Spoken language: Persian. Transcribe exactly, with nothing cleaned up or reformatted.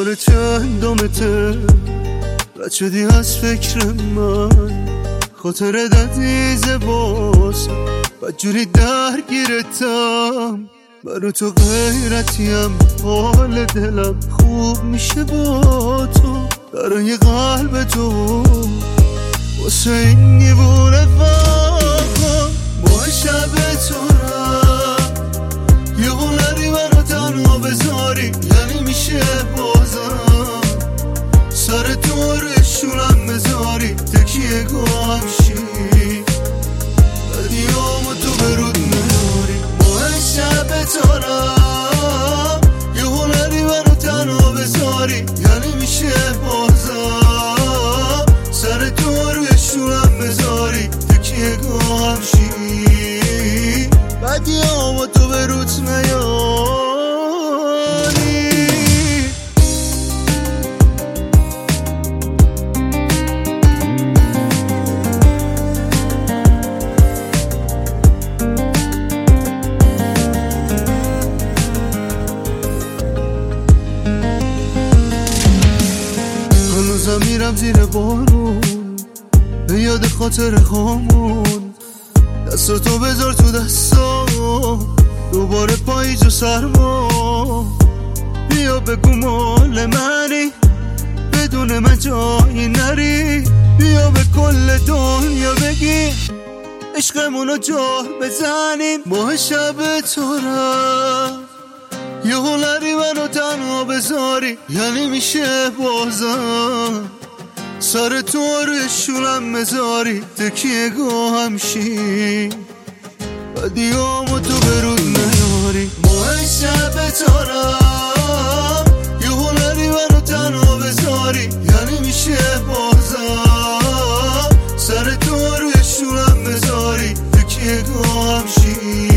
بار چندمته رد شدی از فکر من، خاطر ددیزه باز بدجوری درگیرتم. برا تو غیرتیم، حال دلم خوب میشه با تو، برای قلب تو واسه این دیوونه واقعا. با شب تو یه هنری منو تنها بذاری، یعنی میشه بازم سر تو روی شونم بذاری، تکیه گاهم شی بدیامو تو برود میاری. با شب تارم یه هنری منو تنها بذاری، یعنی میشه بازم سر تو روی شونم بذاری، تکیه گاهم شی بدیامو تو برود میاری. هنوزم میرم زیر بارون به یاد خاطر هامون، دستاتو بذار تو دستام دوباره پاییز و سرما. بیا بگو مال منی بدون من جایی نری، بیا به کل دنیا بگی عشقمونو جار بزنیم. با شب تو رفت یه هنری منو تنها بذاری، یعنی میشه بازم سر تو روی شونم بذاری، تکیه گاهم شی بدیامو تو برود میاری. با شب تارم یه هنری منو تنها بذاری، یعنی میشه بازم سر تو روی شونم بذاری، تکیه گاهم شی